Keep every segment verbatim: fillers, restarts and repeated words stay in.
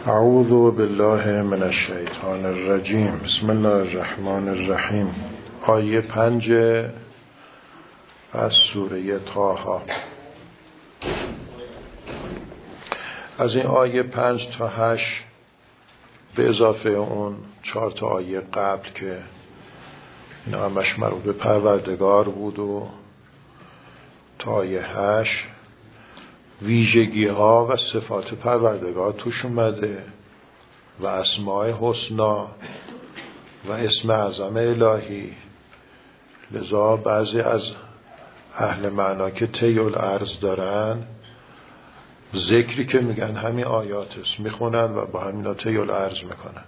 اعوذ بالله من الشیطان الرجیم. بسم الله الرحمن الرحیم. آیه پنج از سوره طه. از این آیه پنج تا هشت به اضافه اون چهار تا آیه قبل که این همش مربوط به پروردگار بود و تا آیه هشت ویژگی ها و صفات پروردگار توش اومده و اسماء حسنا و اسم اعظم الهی. لذا بعضی از اهل معنا که طی الارض دارن ذکری که میگن همین آیات است میخونن و با همینا طی الارض میکنن.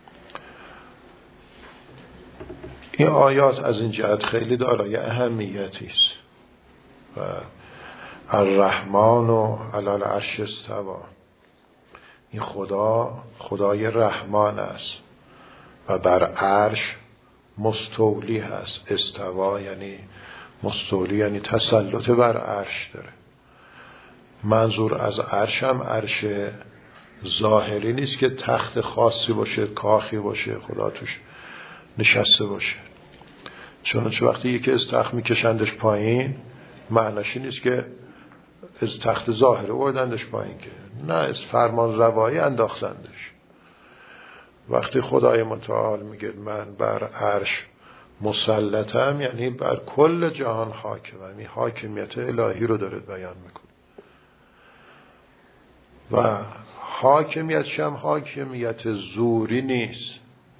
این آیات از این جهت خیلی دارای اهمیتی است. و الرحمن و علی العرش استوى، این خدا خدای رحمان است و بر عرش مستولی هست. استوا یعنی مستولی، یعنی تسلط بر عرش داره. منظور از عرش هم عرش ظاهری نیست که تخت خاصی باشه، کاخی باشه، خدا توش نشسته باشه. چون وقتی یکی از تخت میکشندش پایین معناش نیست که از تخت ظاهره بردندش پایین، که نه، از فرمان روایی انداختندش. وقتی خدای متعال میگه من بر عرش مسلطم، یعنی بر کل جهان حاکمم. این حاکمیت الهی رو داره بیان میکنه و حاکمیتش هم حاکمیت زوری نیست.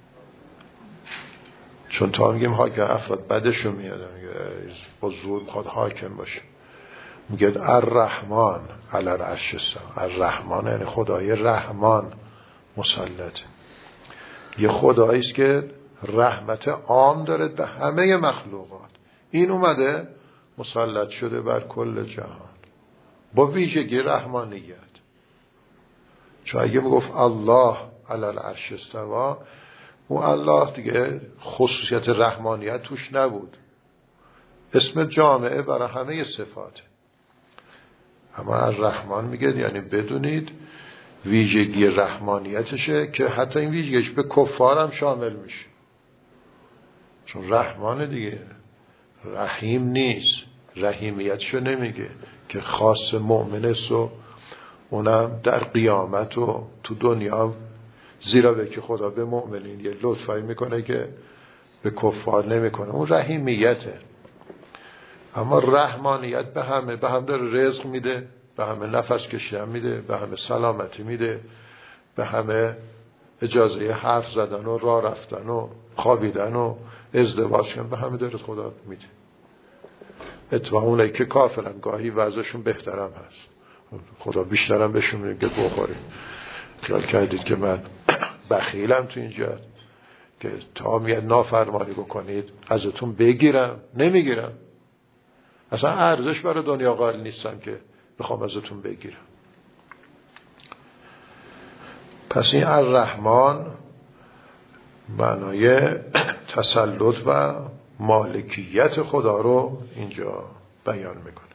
چون تا میگیم حاکم افراد بدشون میاد با زور میخواد حاکم باشه. میگه الرحمن علی العرش استوى. الرحمن یعنی خدای رحمان مسلطه. یه خدایی است که رحمت عام داره به همه مخلوقات. این اومده مسلط شده بر کل جهان با ویژگی رحمانیت. چون اگه میگفت الله علی العرش استوى، اون الله دیگه خصوصیت رحمانیت توش نبود، اسم جامعه برای همه صفات. اما الرحمن میگه یعنی بدونید ویژگی رحمانیتشه که حتی این ویژگیش به کفار هم شامل میشه. چون رحمان دیگه رحیم نیست، رحیمیتشو نمیگه که خاص مؤمنست و اونم در قیامت و تو دنیا، زیرا به که خدا به مؤمنین یه لطفایی میکنه که به کفار نمیکنه. اون رحیمیته. اما رحمانیت به همه، به هم داره رزق میده، به همه نفس کشیدن میده، به همه سلامتی میده، به همه اجازه حرف زدن و راه رفتن و خوابیدن و ازدواج کردن، به همه داره خدا میده. اتفاقا اونایی که کافرن گاهی وضعشون بهترم هست، خدا بیشترم بهشون میگه بخورید. خیال کردید که من بخیلم تو اینجا که تا میاد نافرمانی بکنید ازتون بگیرم؟ نمیگیرم. اصلا ارزش برای دنیا قائل نیستم که بخوام ازتون بگیرم. پس این الرحمن معنای تسلط و مالکیت خدا رو اینجا بیان میکنه.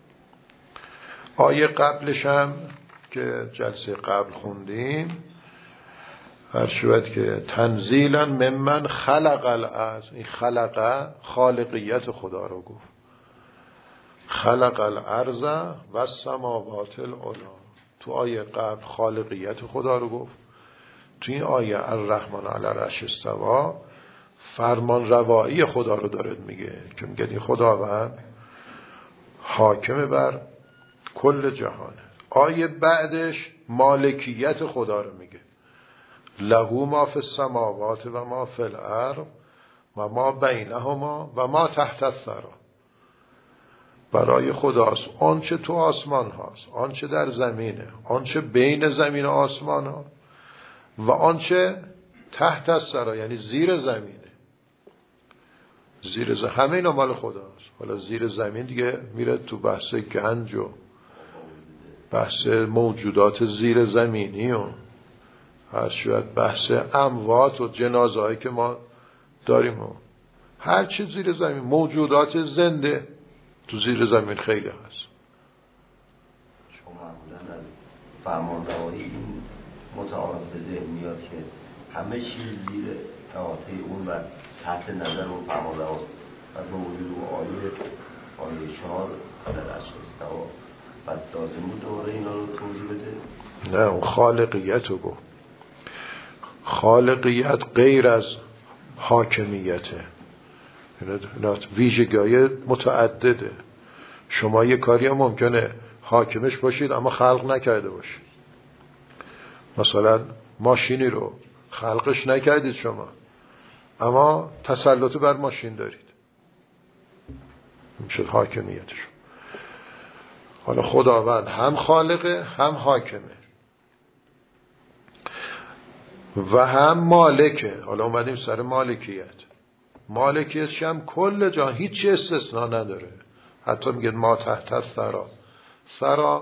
آیه قبلش هم که جلسه قبل خوندیم هر شود که تنزیلا ممن خلق الارض، این خلق خالقیت خدا رو گفت. خلق الارض و السماوات العلی. تو آیه قبل خالقیت خدا رو گفت. تو این آیه الرحمن علی العرش استوى فرمان روایی خدا رو داره میگه که میگه این خداوند حاکم بر کل جهانه. آیه بعدش مالکیت خدا رو میگه. له ما فی السماوات و ما فی الارض و ما بینهما و ما تحت الثری. برای خداست آنچه تو آسمان هاست، آنچه در زمینه، آنچه بین زمین و آسمان ها و آنچه تحت الثری یعنی زیر زمینه. زیر زمین همه اینا مال خداست. حالا زیر زمین دیگه میره تو بحث گنج و بحث موجودات زیر زمینی و هر شاید بحث اموات و جنازه هایی که ما داریم و هر چی زیر زمین، موجودات زنده تو زیر زمین خیلی هست. شما معمولا از فرمان روایی این متعارف به ذهن میاد که همه چیز زیر احاطه اون و تحت نظر اون فرمانرواست و به وجود اون آیه آیه چهار در عرش استوا و لازم بود دوباره اینا رو توضیح بده؟ نه، اون خالقیت رو گفت. خالقیت غیر از حاکمیته، ویژگی متعدده. شما یه کاری هم ممکنه حاکمش باشید اما خلق نکرده باشید. مثلا ماشینی رو خلقش نکردید شما اما تسلط بر ماشین دارید، میشه حاکمیتش. حالا خداوند هم خالقه هم حاکمه و هم مالکه. حالا اومدیم سر مالکیت. مالکیتش هم کل جان، هیچ استثناء نداره. حتی میگه ما تحت الثری، ثری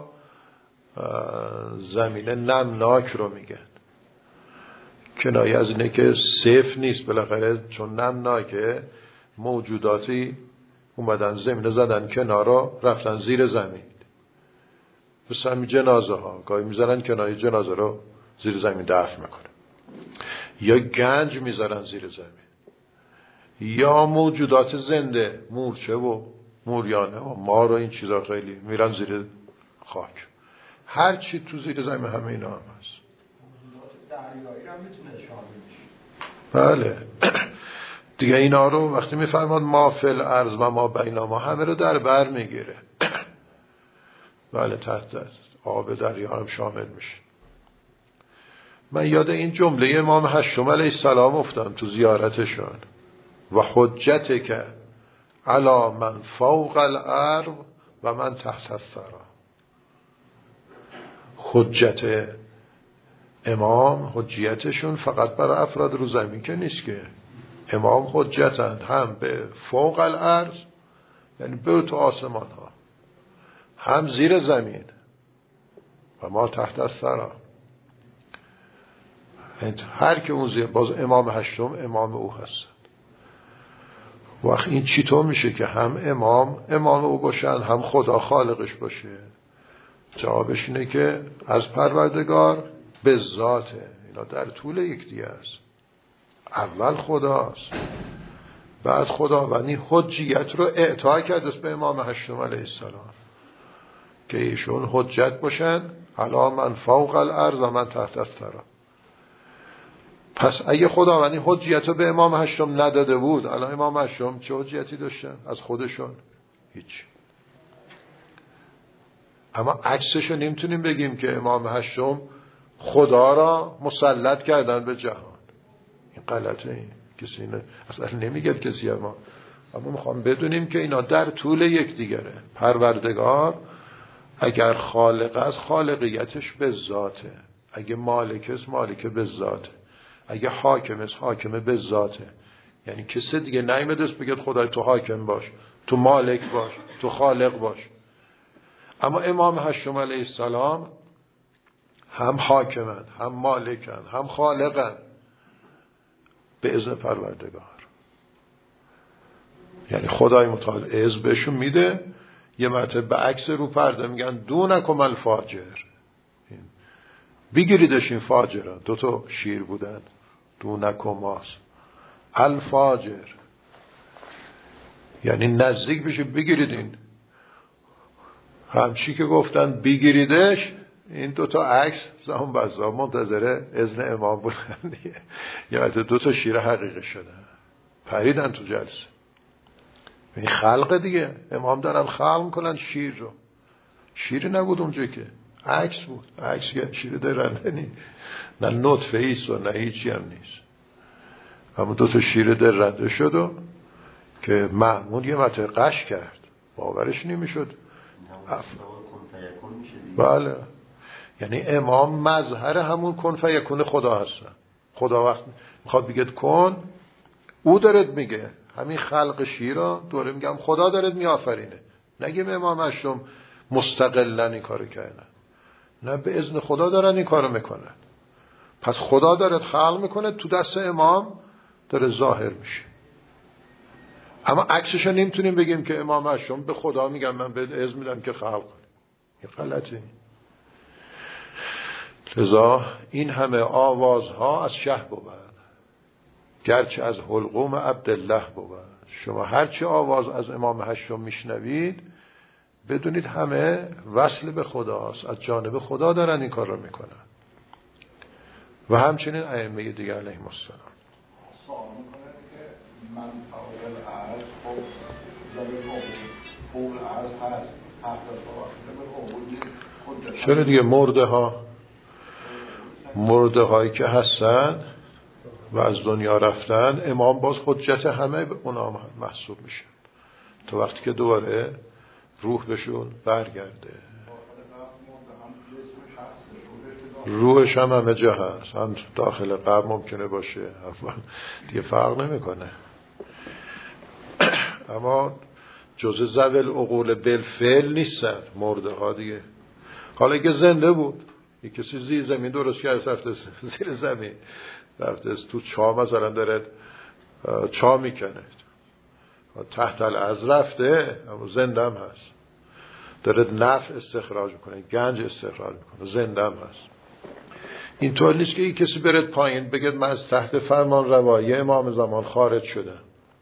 زمین نمناک رو میگن، کنایه از اینه که صفر نیست. بالاخره چون نمناکه موجوداتی اومدن زمین زدن کنارا رفتن زیر زمین. مثل همین جنازه ها گاهی میذارن کنار جنازه رو زیر زمین دفن میکنه، یا گنج میذارن زیر زمین، یا موجودات زنده مورچه و موریانه و مار و این چیزا خیلی میرن زیر خاک. هر چی تو زیر زمین همه اینا هم هست. دریایی هم میتونه شامل بله دیگه اینا رو وقتی میفرماد ما فی الارض و ما بینهما، همه رو در بر میگیره. بله تحت آب دریا هم شامل میشه. من یاد این جمله امام هشتم علیه السلام افتادم تو زیارتشون، و حجتک علی من فوق الارض و من تحت الثری. حجت امام، حجیتشون فقط برای افراد رو زمین که نیست که. امام حجتن هم به فوق الارض، یعنی به تو آسمان ها، هم زیر زمین و ما تحت الثری. هر که اون زیر، باز امام هشتم امام او هست. وقت این چطور میشه که هم امام امام او باشن هم خدا خالقش باشه؟ جوابش اینه که از پروردگار به ذاته. اینا در طول یک دیگه است. اول خداست، بعد خدا و این حجیت رو اعطا کرده به امام هشتم علیه السلام که ایشون حجت باشن علی من فوق الارض و من تحت الثری. پس اگه خدا و این حجیت رو به امام هشتم نداده بود، الان امام هشتم چه حجیتی داشتن از خودشون؟ هیچ. اما عکسش رو نمیتونیم بگیم که امام هشتم خدا را مسلط کردن به جهان. این غلطه. این کسی اینه اصلا نمیگه کسی. اما اما میخوام بدونیم که اینا در طول یک دیگره. پروردگار اگر خالق از خالقیتش به ذاته، اگه مالک است مالک به ذاته، اگه حاکم است حاکم به ذاته. یعنی کسی دیگه نیامده است بگه خدای تو حاکم باش، تو مالک باش، تو خالق باش. اما امام هشتم علیه السلام هم حاکمن، هم مالکن، هم خالقن به اذن پروردگار. یعنی خدای متعال اذن بهشون میده. یه مرتبه به عکس رو پرده میگن دونکم الفاجر، بگیریدش این فاجران. دو تا شیر بودن، دونکماس الفاجر، یعنی نزدیک بشه بگیریدین. همچی که گفتن بگیریدش، این دوتا عکس زمان بزا منتظره اذن امام بودن دیگه. یعنی دو تا شیر حقیقی شدن، پریدن تو جلسه. یعنی خلق دیگه، امام دارن خلق میکنن شیر رو. شیر نبود اونجا که، عکس بود. عکس که شیر درنده نیست، نه نطفه ایست و نه هیچی هم نیست. اما دو تا شیر درنده شد و که مأمون یه مطلب قش کرد، باورش نمیشد. بله، یعنی امام مظهر همون کن فیکون خدا هستن. خدا وقت میخواد بگه کن، او دارد میگه. همین خلق شیرا دوره میگم خدا دارد میآفرینه، نگیم امام هشتم مستقلن این کارو کردن. نه، به اذن خدا دارن این کارو میکنن. پس خدا دارد خلق میکنه، تو دست امام داره ظاهر میشه. اما عکسشو نمیتونیم بگیم که امام هشتم به خدا میگم من به اذن میدم که خلق کنه. این غلطه. لذا این همه آوازها از شه بود، گرچه از حلقوم عبدالله بود. شما هرچی آواز از امام هشتم میشنوید بدونید همه وصل به خداست، از جانب خدا دارن این کار رو میکنن. و همچنین ائمه دیگه علیهم السلام. سوال میکنه که من فوق العرض فوق جلوه فوق العرض هست تحت سوال. چرا دیگه مرده ها مرده هایی که هستن و از دنیا رفتن، امام باز حجت همه به اونا محسوب میشه تا وقتی که دوباره روح بهشون برگرده. روحش هم همه جا هست، هم داخل قبر ممکنه باشه، هم دیگه فرق نمیکنه. اما جزء ذوی العقول بالفعل نیستن مرده ها دیگه. حالا که زنده بود، یک کسی زیر زمین درست کرد رفته زیر زمین رفته تو چا مثلا داره چا میکنه، تحت الارض رفته اما زنده هم هست، داره نفع استخراج میکنه، گنج استخراج میکنه، زنده هم هست. اینطور نیست که یک کسی برد پایین بگه من از تحت فرمان روایی امام زمان خارج شدم.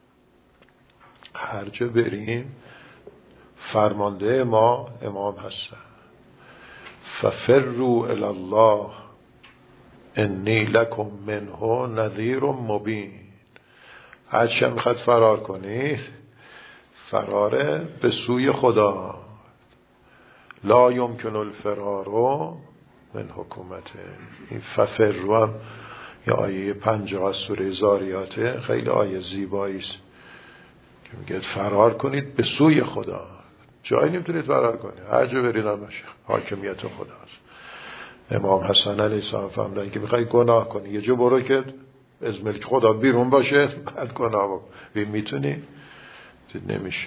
هر جا بریم فرمانده ما امام هستن. ففروا الی الله انی لکم منه نذیر مبین. هرچه میخواد فرار کنید فراره به سوی خدا. لا یمکن الفرار من حکومته. این ففروا هم یا آیه پنجاه از سوره زاریاته، خیلی آیه زیبایی است که میگه فرار کنید به سوی خدا. جایی نمیتونید فرار کنید، هر جا برید هم باشه حاکمیت خداست. امام حسن علیه السلام فرمودن که میخوای گناه کنی یه جا برو که از ملک خدا بیرون باشه بعد گناه بکن. ببین میتونی؟ نمیشه.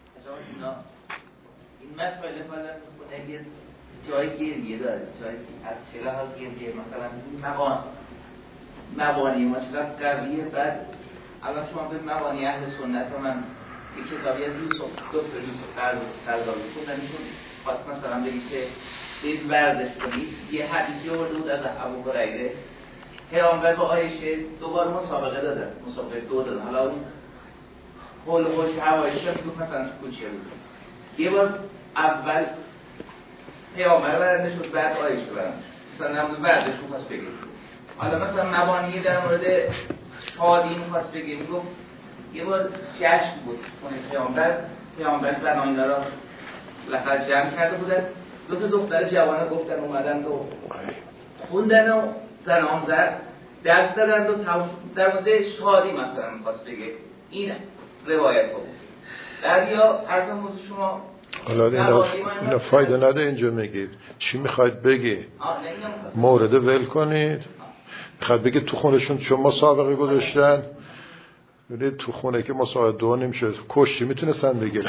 این مسئله مثلا یه جای گریه داره، جای از چرا هست گریه، مثلا مبانی مبانی مثلا قویه. بعد الان شما به مبانی اهل سنت من یک کتابی از یوسف دکتر یوسف قرضاوی خوندن، ایشون خواست مثلا بگید که برید ورزش کنید. یه حدیثی آورده بود از ابو هریره، پیامبر با عایشه دوبار مسابقه دادن، مسابقه دو دادن. حالا اون هول هوش هوایش هم تو مثلا کوچه بود. یه بار اول پیامبر برنده شد، بعد عایشه برنده شد. مثلا نمود ورزش رو خواست بگید. حالا مثلا مبانی در مورد حادی خواست بگید، میگفت یه بار جشن بود خونه پیامبر، پیامبر زنان را لخت جمع کرده بودن، دو تا دختر جوانه گفتن اومدن و خوندن و زنان زد دست دادن و در مورد شادی مثلا میخواست بگه. این روایت بود. دریا ارزم موضوع شما حالا اینا فایده نده اینجا میگید چی میخواید بگی؟ مورد ول کنید. میخواید بگید تو خونشون چون مسابقه گذاشتن، ببینید تو خونه که مسابقه دو نمیشه کشتی میتونستن بگیرن.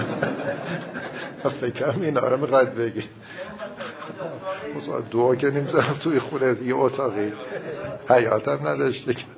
فکرم اینا رو میخواید بگی مسابقه دو که نمیتونن توی خونه یه اتاقی حیات هم نداشته که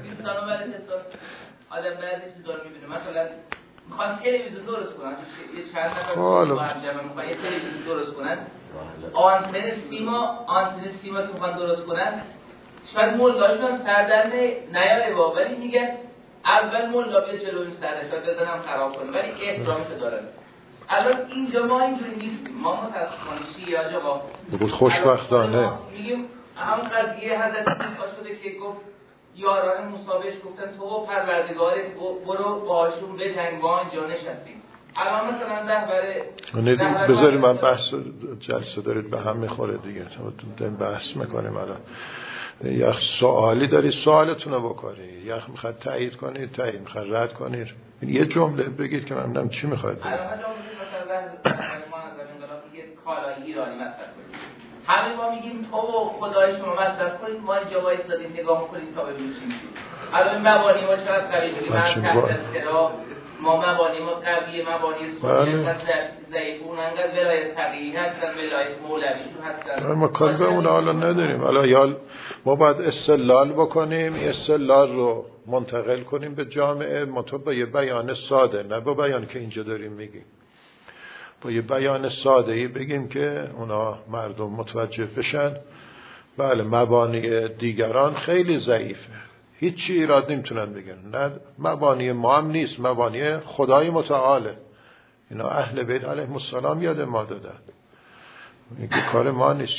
آدم بعضی چیزا رو میبینه. مثلا میخوان تلویزیون درست کنن، یه چند نفر با هم جمع میخوان یه تلویزیون درست کنن، آنتن سیما آنتن سیما که میخوان درست کنن، شاید مولاشون هم سردرد نیاره با، ولی میگن اول مولا بیا جلوی سرش شاید بزنم خراب کنه، ولی احترامش دارن. الان اینجا ما اینجوری نیستیم. ما متاسفانه شیعه آقا بود خوشبختانه میگیم همون قضیه حضرت موسی شده که گفت یاران موسی بهش گفتن تو پروردگارت برو باشون بجنگ، ما اینجا نشستیم. الان مثلا رهبر بذاری من بحث جلسه دارید به هم میخوره دیگه، داریم بحث میکنیم. الان یک سوالی داری سوالتون رو بکنید، یک میخواد تایید کنید تایید، میخواد رد کنید، یه جمله بگید که من ببینم چی میخواید بگید. الان مثلا ما از انقلاب میگه کالای ایرانی مصرف کنید، همه ما میگیم تو و خدای شما مصرف کنید، ما اینجا وایسادیم نگاه میکنیم تا ببینیم چی میشه. الان مبانی ما چقدر قوی بودیم، من تحت استرا ما مبانی ما قوی، مبانی سنت ضعیفون انقدر ولایت تقیی هستن، ولایت مولویشون هستن. ما کاری به اون حالا نداریم. حالا یا ما باید استدلال بکنیم، استدلال رو منتقل کنیم به جامعه، مطابق با یه بیان ساده، نه با بیانی که اینجا داریم میگیم، با یه بیان ساده ای بگیم که اونا مردم متوجه بشن بله مبانی دیگران خیلی ضعیفه، هیچی ایراد نمیتونن بگن، نه مبانی ما هم نیست، مبانی خدای متعاله. اینا اهل بیت علیهم السلام یاد ما دادن، این کار ما نیست.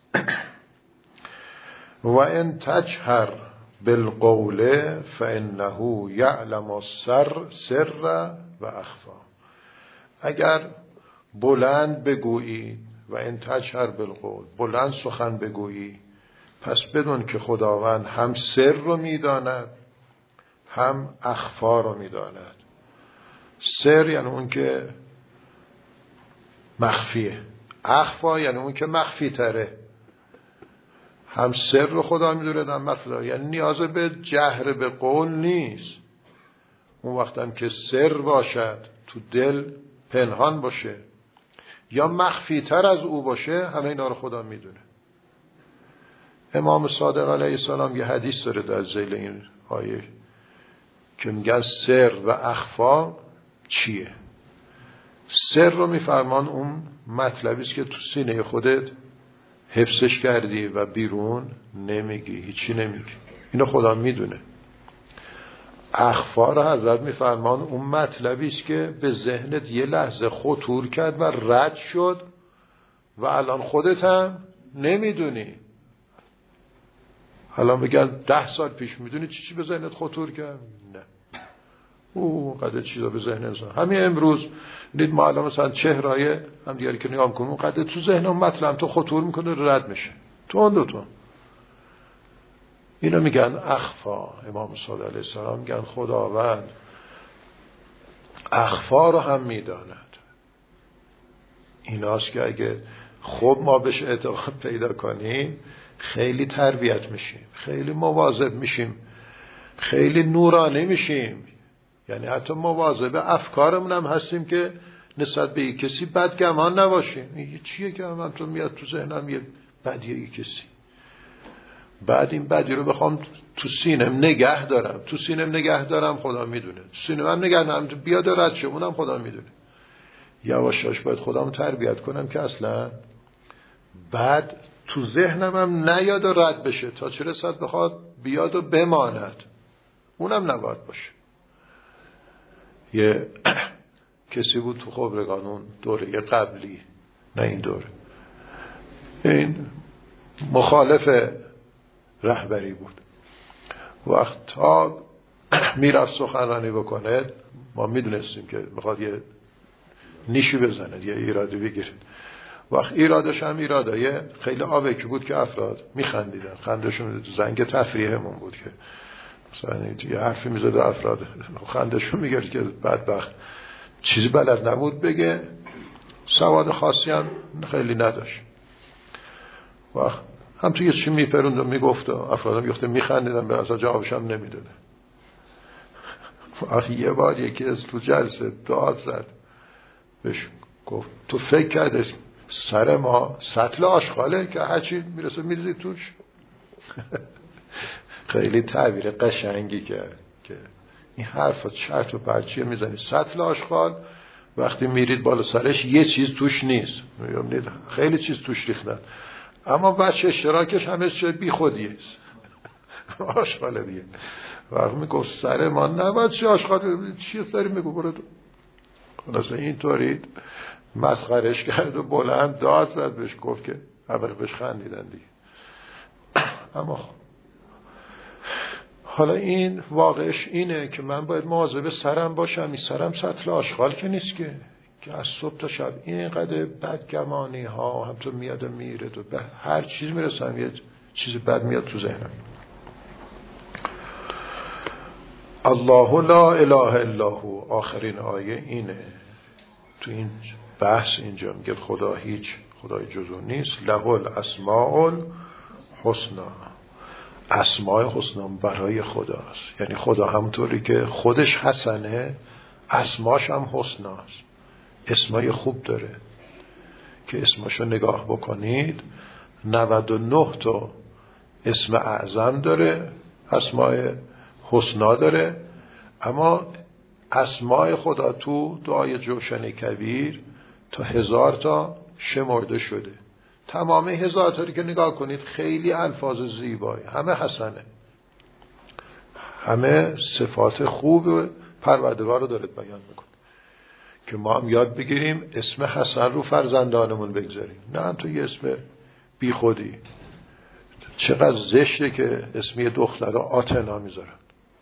و ان تجهر بالقول فانه یعلم السر سر و اخفا. اگر بلند بگویی، و ان تجهر بالقول، بلند سخن بگویی، پس بدون که خداوند هم سر رو میداند هم اخفا رو میداند. سر یعنی اون که مخفیه، اخفا یعنی اون که مخفی تره. هم سر رو خدا میدونه هم مخفی تره، یعنی نیاز به جهر به قول نیست. اون وقت هم که سر باشد، تو دل پنهان باشه یا مخفی تر از او باشه، همه اینا رو خدا میدونه. امام صادق علیه السلام یه حدیث داره در ذیل این آیه که میگن سر و اخفا چیه. سر رو میفرمان اون مطلبی است که تو سینه خودت حفظش کردی و بیرون نمیگی، هیچی نمیگی، اینو خدا میدونه. اخفا رو حضرت میفرمان اون مطلبی است که به ذهنت یه لحظه خطور کرد و رد شد و الان خودت هم نمیدونی. الان بگن ده سال پیش میدونی چی چی به ذهنت خطور کرد؟ نه. او قدر چیزا به ذهن انسان همین امروز دید ما الان مثلا چهرهای هم دیگری که نگاه میکنیم قدر تو ذهنم مطلب تو خطور میکنه رد میشه تو دو تو. اینو میگن اخفا. امام صادق علیه السلام میگن خداوند اخفا رو هم میداند. ایناست که اگه خب ما بهش اعتقاد پیدا کنیم خیلی تربیت میشیم، خیلی مواظب میشیم، خیلی نورانی میشیم. یعنی حتی مواظب افکارمون هم هستیم که نسبت به یک کسی بدگمان نباشیم. این چیه که من تو میاد تو ذهنم یه بدیه یک کسی، بعد این بدی رو بخوام تو سینم نگه دارم، تو سینم نگه دارم خدا میدونه، تو سینم هم نگه دارم تو بیاد رد شه اونم خدا میدونه. یواشاش باید خودم تربیت کنم که اصلا بعد تو ذهنم هم نیاد و رد بشه، تا چه رسد بخواد بیاد و بماند، اونم نباید باشه. یه کسی بود تو خبرگان اون دوره قبلی، نه این دوره، این مخالف رهبری بود. وقت تا میرفت سخنرانی بکنه ما میدونستیم که میخواد یه نیشی بزنه، یه ایرادی بگیره. وقت ایرادش هم ایرادای خیلی آبکی بود که افراد میخندیدن، خندشون زنگ تفریحمون بود که مثلا یه حرفی میزد افراد خندشون میگرد که بدبخت چیزی بلد نبود بگه، سواد خاصی هم خیلی نداشت. وقت هم تو یه چی میپروند و میگفت و افراد هم یخته میخندیدن، به اصلا جوابش هم نمیدونه. وقت یه بار یکی از تو جلسه داد زد بهش گفت تو فکر کردش سر ما سطل آشغاله که هرچی میرسه میریزی توش؟ خیلی تعبیر قشنگی کرد که این حرفا چرت و پرچیه میزنی، سطل آشغال وقتی میرید بالا سرش یه چیز توش نیست، خیلی چیز توش ریختن، اما بچه اشتراکش همه چیز بی خودیه آشغاله دیگه. وقتی میگفت سر ما نباید چی آشغال چیه سری میگو برو تو. خلاصه اینطوری مسخرش کرد و بلند داد زد بهش، گفت که اول بهش خندیدن دیگه. اما حالا این واقعش اینه که من باید مواظب سرم باشم. این سرم سطل آشغال که نیست که که از صبح تا شب اینقدر بدگمانی ها هم تو میاد و میره و به هر چیز میرسم یه چیز بد میاد تو ذهنم. الله لا اله الا هو، آخرین آیه اینه تو این بحث. اینجا میگه خدا هیچ خدای جز او نیست. له الاسماء الحسنا، اسماء حسنا برای خداست. یعنی خدا همونطوری که خودش حسنه اسماش هم حسناست، اسمای خوب داره که اسماشو نگاه بکنید نود و نه تا اسم اعظم داره، اسماء حسنا داره. اما اسماء خدا تو دعای جوشن کبیر تا هزار تا شمرده شده. تمام هزاراتاری که نگاه کنید خیلی الفاظ زیبایی، همه حسنه، همه صفات خوب پروردگار رو دارد بیان میکنه که ما هم یاد بگیریم اسم حسن رو فرزندانمون بگذاریم. نه تو یه اسم بی خودی. چقدر زشته که اسمی دختر رو آتنا میذارن.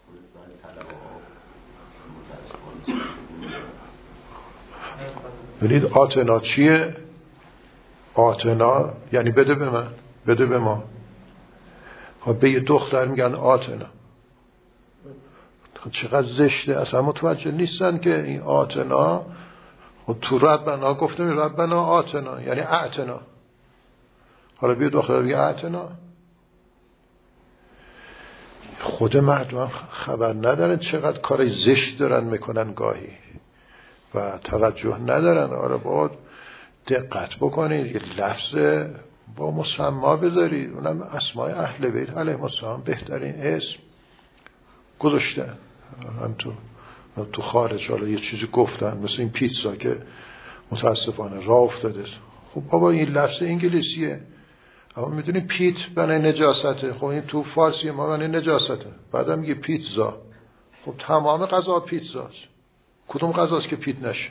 ببینید آتنا چیه؟ آتنا یعنی بده به من، بده به ما. به یه دختر میگن آتنا. چقدر زشته، اصلا متوجه نیستن که این آتنا تو ربنا گفتم ربنا آتنا یعنی اعتنا. حالا بیا دختر بگه اعتنا. خود مردم خبر ندارن چقدر کار زشت دارن میکنن گاهی و توجه ندارن. آره باید دقت بکنید، یه لفظ با مسما بذارید، اونم اسمای اهل بیت علیهم السلام بهترین اسم گذاشتن. هم تو تو خارج حالا یه چیزی گفتن مثل این پیتزا که متاسفانه راه افتاده. خب بابا این لفظ انگلیسیه، اما میدونی پیت بنای نجاسته. خب این تو فارسی ما بنای نجاسته، بعدم میگه پیتزا. خب تمام غذا پیتزاست، کدوم غذاست که پیت نشه؟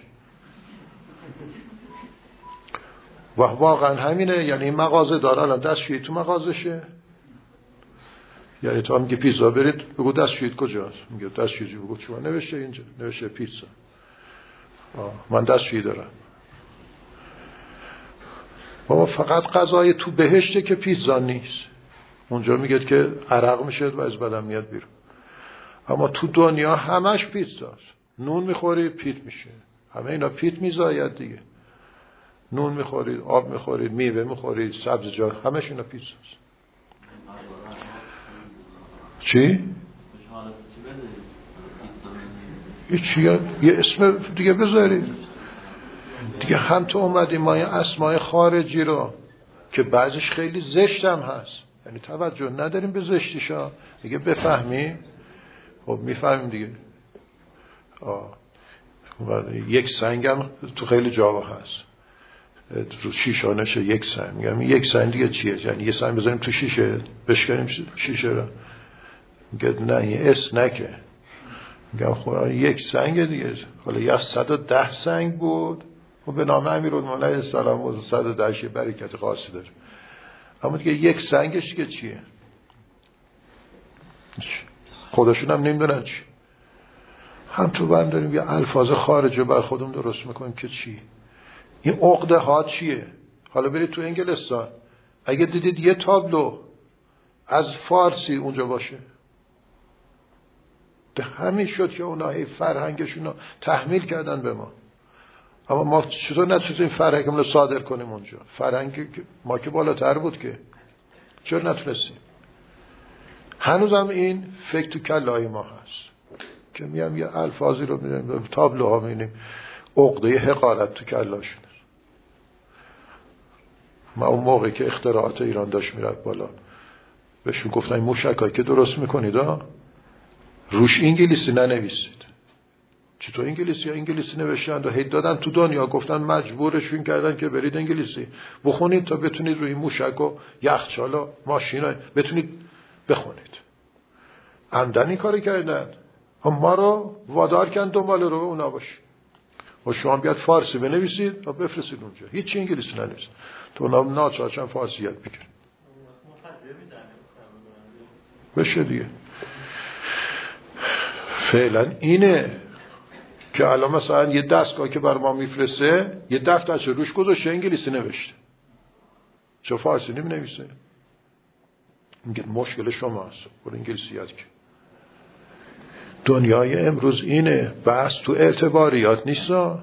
و واقعا همینه. یعنی این مغازه داره الان دستشویی تو مغازشه، یعنی تو هم میگه پیتزا برید بگو دستشویی کجاست، میگه دستشویی بگو چون نوشته اینجا، نوشته پیتزا. آه من دستشویی دارم. بابا فقط غذای تو بهشته که پیتزا نیست. اونجا میگه که عرق میشه و از بدن میاد بیرون. اما تو دنیا همش پیتزاست. نون میخوری پیت میشه، همه اینا پیت میزاید دیگه. نون میخورید، آب میخورید، میوه میخورید، سبزیجات، همش اینا پیتزاست. چی؟ چی؟ یه اسم دیگه بذارید دیگه. هم تو اومدی ما یه اسمای خارجی رو که بعضیش خیلی زشت هم هست، یعنی توجه نداریم به زشتیشا دیگه. بفهمیم خب میفهمیم دیگه. آه. یک سنگ هم تو خیلی جاها هست، رو شیشانشه یک سنگ. میگم یک سنگ دیگه چیه؟ یعنی یه سنگ بذاریم تو شیشه بشکنیم شیشه رو. میگه نه این اس نکه. میگم خب یک سنگ دیگه. حالا یا صد و ده سنگ بود و به نام امیرالمومنین علیه السلام و صد و ده برکت خاصی داره. اما دیگه یک سنگش دیگه چیه؟ خودشون هم نمیدونن چی. هم تو برم داریم یه الفاظ خارجی بر خودم درست میکنیم که چی. این عقده ها چیه؟ حالا برید تو انگلستان اگه دیدید یه تابلو از فارسی اونجا باشه، ده همین شد که اونا هی فرهنگشون رو تحمیل کردن به ما. اما ما چطور نتونستیم فرهنگمون رو صادر کنیم اونجا؟ فرهنگ ما که بالاتر بود که چرا نتونستیم؟ هنوزم این فکر تو کلای ما هست که میام یه الفاظی رو میریم به تابلوها میبینیم عقده حقارت تو کلاشون. ما اون موقعی که اختراعات ایران داشت میرد بالا بهشون گفتن موشکایی که درست میکنید ها روش انگلیسی ننویسید. چطور انگلیسی؟ انگلیسی نوشتن و هی دادن تو دنیا، گفتن مجبورشون کردن که برید انگلیسی بخونید تا بتونید روی موشک و یخچال و ماشینا بتونید بخونید. عمدن این کاری کردن. ما رو وادار کردن دنبال رو اونا باش. و شما بیاد فارسی بنویسید و بفرستید اونجا. هیچ انگلیسی ننویسید. تو اونا ناچارن فارسی یاد بگیرن. بشه دیگه. فعلا اینه که الان مثلا یه دستگاه که بر ما میفرسته یه دفترچه روش گذاشته انگلیسی نوشته، چه فارسی نمی‌نویسه؟ میگه مشکل شماست، برو انگلیسی یاد کن. دنیای امروز اینه، بس تو اعتباریات نیستا.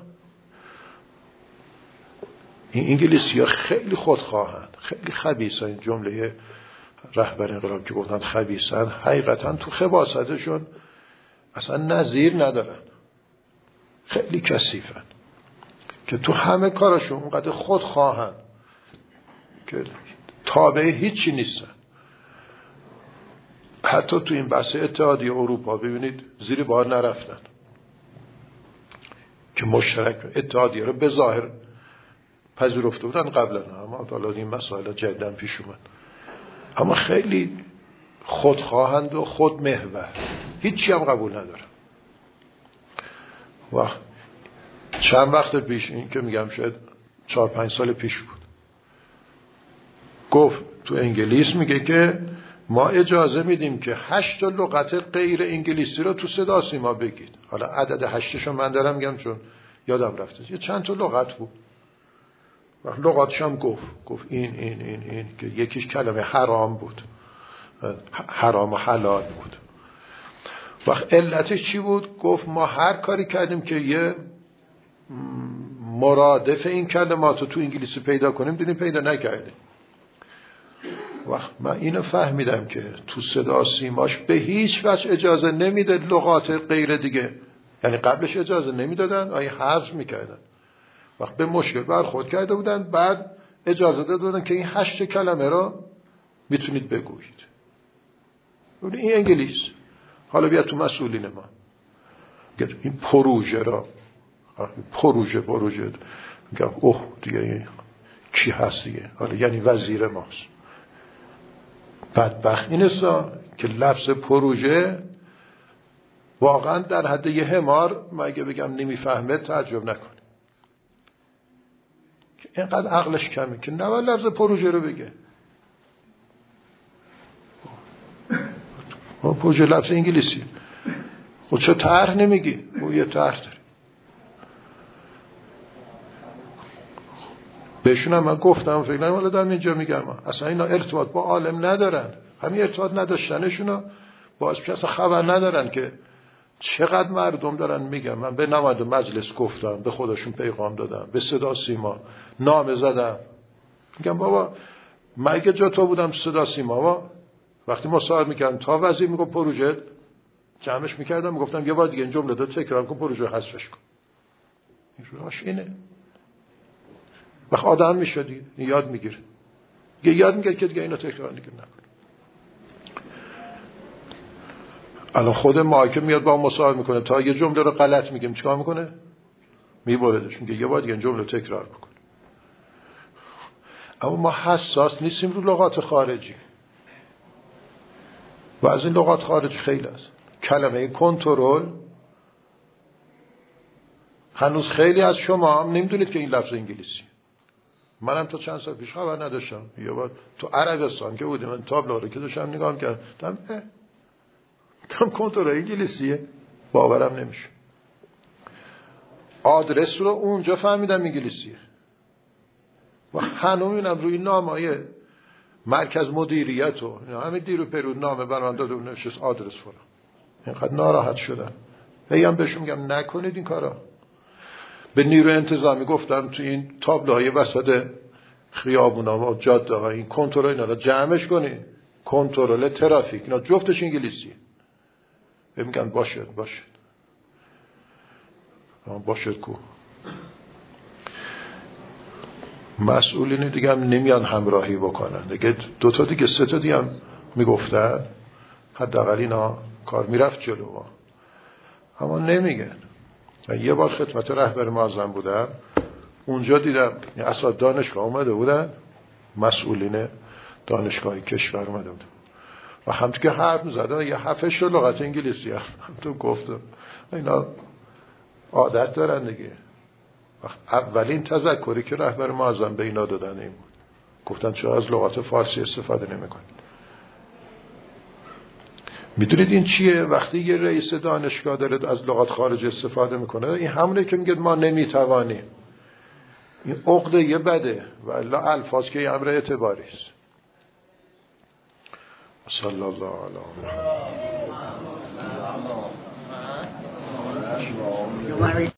این انگلیسی ها خیلی خودخواهن، خیلی خبیثن. این جمله رهبر انقلاب که گفتن خبیثن، حقیقتا تو خباثتشون اصلا نظیر ندارن، خیلی کثیفن که تو همه کارشون اونقدر خودخواهن که تابع هیچی نیستن. حتی تو این بحث اتحادیه اروپا ببینید زیر بار نرفتن که مشترک اتحادیه رو به ظاهر پذیرفته بودن قبلا، اما حالا این مسائل جدیداً پیش اومد. اما خیلی خودخواهند و خودمحور، هیچی هم قبول ندارن. و چند وقت پیش، این که میگم شاید چهار پنج سال پیش بود، گفت تو انگلیس میگه که ما اجازه میدیم که هشت لغت غیر انگلیسی رو تو صدا سیما بگید. حالا عدد هشتشو من دارم میگم چون یادم رفته، یه چند تا لغت بود و لغاتش هم گفت گفت این این این این که یکیش کلمه حرام بود، حرام و حلال بود. وقت علتش چی بود؟ گفت ما هر کاری کردیم که یه مرادف این کلمات رو تو انگلیسی پیدا کنیم، دیدیم پیدا نکردیم. وقت من اینو فهمیدم که تو صدا سیماش به هیچ وجه اجازه نمیده لغات غیر دیگه، یعنی قبلش اجازه نمیدادن، آیه حذف میکردن. وقت به مشکل برخورد کرده بودن، بعد اجازه داده بودن که این هشت کلمه رو میتونید بگویید. این انگلیس. حالا بیا تو مسئولین ما، این پروژه را پروژه پروژه میگم اوه دیگه کی هست دیگه، حالا یعنی وزیر ماست. بدبخت این است که لفظ پروژه واقعا در حد یه حمار، من اگه بگم نمیفهمه تعجب نکنه که اینقدر عقلش کمه که نباید لفظ پروژه رو بگه. پروژه لفظ انگلیسی، خود چه طرح نمیگی؟ او یه طرح داره. بهشون هم من گفتم، فکر نکنم دارم اینجا میگم، اصلا اینا ارتباط با عالم ندارن. همین ارتباط نداشتنشون باعث میشه اصلا خبر ندارن که چقدر مردم دارن میگن. من به نماینده مجلس گفتم، به خودشون پیغام دادم، به صدا سیما نامه زدم، میگم بابا مگه جا تو بودم صدا سیما با وقتی مصاحبه میکردم تا وزیر میگم پروژه جمعش میکردم، میگفتم یه بار دیگه این جمله رو تکرار کن، پروژه حذفش کن. این راهش اینه. وقت آدم میشدی یاد میگیره، یه یاد میگیره که دیگه اینو تکرار دیگه نکن. الان خود ما که میاد با مصاحبه میکنه تا یه جمله رو غلط میگیم چیکار میکنه؟ میبردش، میگه یه بار دیگه این جمله تکرار بکن. اما ما حساس نیستیم رو لغات خارجی و از این لغات خارجی خیلی است. کلمه کنترل هنوز خیلی از شما هم نمیدونید که این لفظ انگلیسی. منم تا چند سال پیش خبر نداشتم. یه بار تو عربستان که بودیم، من تابلو رو که داشتم نگاه کردم، تام کنترل انگلیسیه، باورم نمیشه. آدرس رو اونجا فهمیدم انگلیسیه و هنوز اینم روی نامه‌های مرکز مدیریت و همین دیرو پرود نامه برام داده و نشست آدرس فرا. اینقدر ناراحت شدم. هیم بهشون میگم نکنید این کارا. به نیروی انتظامی گفتم تو این تابلوهای وسط خیابونا و جاده ها این کنترل اینا رو جمعش کنید، کنترل ترافیک، اینا جفتش انگلیسیه. میگن باشد باشد باشد کو. مسئولین دیگه هم نمیان همراهی بکنن دیگه. دو تا دیگه سه تا دیگه هم میگفتن، حداقل اینا کار میرفت جلو، اما نمیگن. من یه بار خدمت رهبر معظم بودم، اونجا دیدم اساتید دانشگاه اومده بودن، مسئولین دانشگاه کشور اومده بودن و همچون که حرف می‌زدن یه هفتش لغت انگلیسی هم تو گفتم اینا عادت دارن دیگه. اولین تذکری که رهبر معظم به اینا دادن این بود، گفتن چرا از لغات فارسی استفاده نمی‌کنید؟ میدونید این چیه؟ وقتی یه رئیس دانشگاه داره از لغات خارجی استفاده میکنه، این همونه که میگه ما نمیتوانیم. این عقده یه بده و الا الفاظ که یه امر اعتباری است. صلی الله علیه و